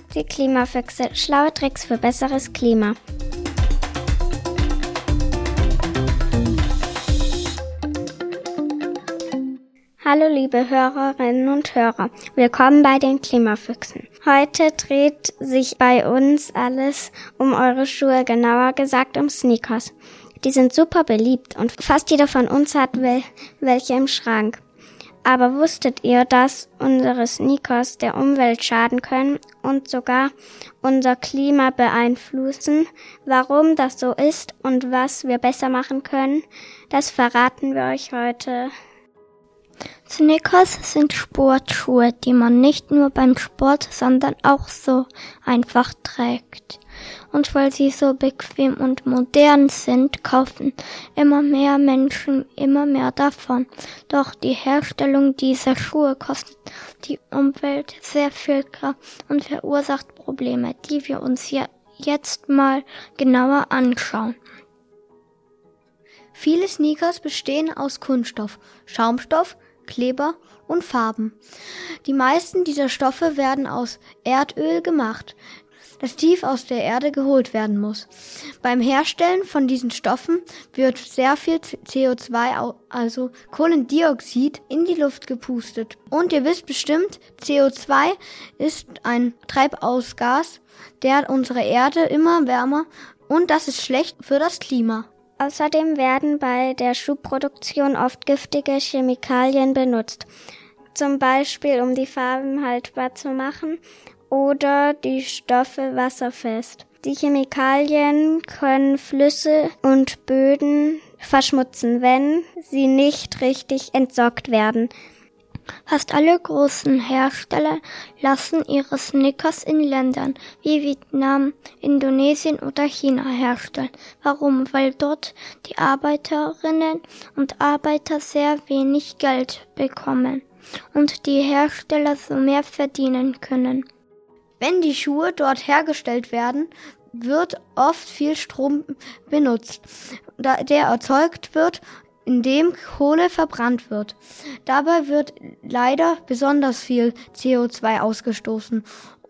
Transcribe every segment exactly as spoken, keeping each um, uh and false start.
Die Klimafüchse. Schlaue Tricks für besseres Klima. Hallo liebe Hörerinnen und Hörer, willkommen bei den Klimafüchsen. Heute dreht sich bei uns alles um eure Schuhe, genauer gesagt um Sneakers. Die sind super beliebt und fast jeder von uns hat wel- welche im Schrank. Aber wusstet ihr, dass unsere Sneakers der Umwelt schaden können und sogar unser Klima beeinflussen? Warum das so ist und was wir besser machen können, das verraten wir euch heute. Sneakers sind Sportschuhe, die man nicht nur beim Sport, sondern auch so einfach trägt. Und weil sie so bequem und modern sind, kaufen immer mehr Menschen immer mehr davon. Doch die Herstellung dieser Schuhe kostet die Umwelt sehr viel Kraft und verursacht Probleme, die wir uns ja jetzt mal genauer anschauen. Viele Sneakers bestehen aus Kunststoff, Schaumstoff, Kleber und Farben. Die meisten dieser Stoffe werden aus Erdöl gemacht, das tief aus der Erde geholt werden muss. Beim Herstellen von diesen Stoffen wird sehr viel C O zwei, also Kohlendioxid, in die Luft gepustet. Und ihr wisst bestimmt, C O zwei ist ein Treibhausgas, der unsere Erde immer wärmer, und das ist schlecht für das Klima. Außerdem werden bei der Schuhproduktion oft giftige Chemikalien benutzt, zum Beispiel um die Farben haltbar zu machen oder die Stoffe wasserfest. Die Chemikalien können Flüsse und Böden verschmutzen, wenn sie nicht richtig entsorgt werden. Fast alle großen Hersteller lassen ihre Sneakers in Ländern wie Vietnam, Indonesien oder China herstellen. Warum? Weil dort die Arbeiterinnen und Arbeiter sehr wenig Geld bekommen und die Hersteller so mehr verdienen können. Wenn die Schuhe dort hergestellt werden, wird oft viel Strom benutzt, der erzeugt wird, indem Kohle verbrannt wird. Dabei wird leider besonders viel C O zwei ausgestoßen.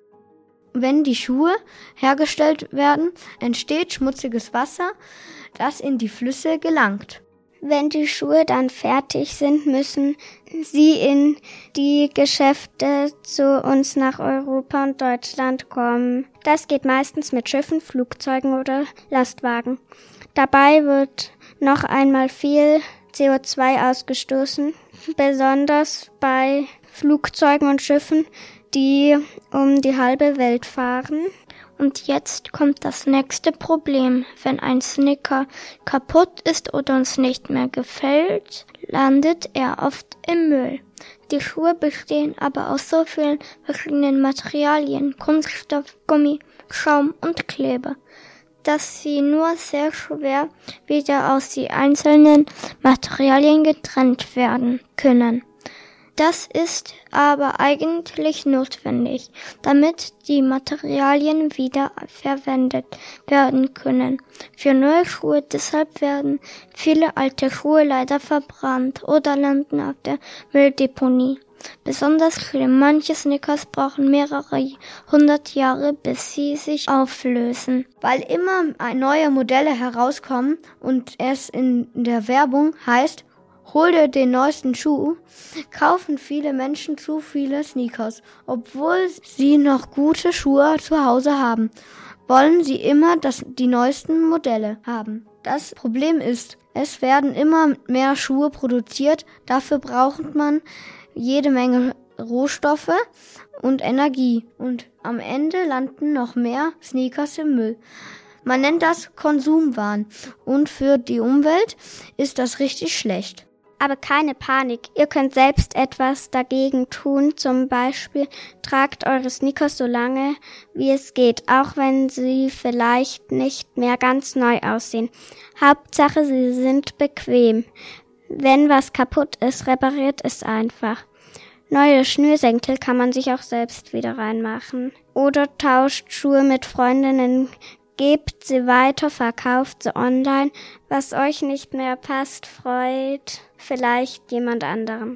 Wenn die Schuhe hergestellt werden, entsteht schmutziges Wasser, das in die Flüsse gelangt. Wenn die Schuhe dann fertig sind, müssen sie in die Geschäfte zu uns nach Europa und Deutschland kommen. Das geht meistens mit Schiffen, Flugzeugen oder Lastwagen. Dabei wird noch einmal viel C O zwei ausgestoßen, besonders bei Flugzeugen und Schiffen, die um die halbe Welt fahren. Und jetzt kommt das nächste Problem. Wenn ein Sneaker kaputt ist oder uns nicht mehr gefällt, landet er oft im Müll. Die Schuhe bestehen aber aus so vielen verschiedenen Materialien, Kunststoff, Gummi, Schaum und Kleber, dass sie nur sehr schwer wieder aus den einzelnen Materialien getrennt werden können. Das ist aber eigentlich notwendig, damit die Materialien wieder verwendet werden können. Für neue Schuhe deshalb werden viele alte Schuhe leider verbrannt oder landen auf der Mülldeponie. Besonders schlimm, manche Sneakers brauchen mehrere hundert Jahre, bis sie sich auflösen. Weil immer neue Modelle herauskommen und es in der Werbung heißt, hol dir den neuesten Schuh, kaufen viele Menschen zu viele Sneakers. Obwohl sie noch gute Schuhe zu Hause haben, wollen sie immer das, die neuesten Modelle haben. Das Problem ist, es werden immer mehr Schuhe produziert, dafür braucht man jede Menge Rohstoffe und Energie. Und am Ende landen noch mehr Sneakers im Müll. Man nennt das Konsumwahn und für die Umwelt ist das richtig schlecht. Aber keine Panik, ihr könnt selbst etwas dagegen tun. Zum Beispiel tragt eure Sneakers so lange, wie es geht, auch wenn sie vielleicht nicht mehr ganz neu aussehen. Hauptsache, sie sind bequem. Wenn was kaputt ist, repariert es einfach. Neue Schnürsenkel kann man sich auch selbst wieder reinmachen. Oder tauscht Schuhe mit Freundinnen, gebt sie weiter, verkauft sie online. Was euch nicht mehr passt, freut vielleicht jemand anderen.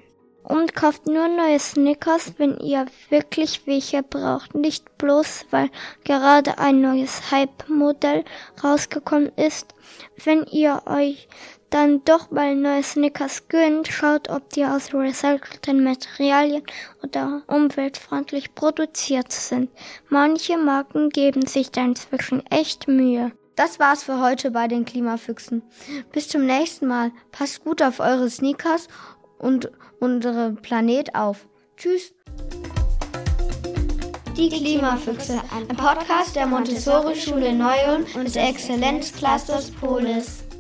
Und kauft nur neue Snickers, wenn ihr wirklich welche braucht. Nicht bloß, weil gerade ein neues Hype-Modell rausgekommen ist. Wenn ihr euch dann doch mal neue Snickers gönnt, schaut, ob die aus recycelten Materialien oder umweltfreundlich produziert sind. Manche Marken geben sich da inzwischen echt Mühe. Das war's für heute bei den Klimafüchsen. Bis zum nächsten Mal. Passt gut auf eure Sneakers und unseren Planet auf. Tschüss. Die Klimafüchse, ein Podcast der Montessori-Schule Neu-Ulm und des Exzellenzclusters Polis.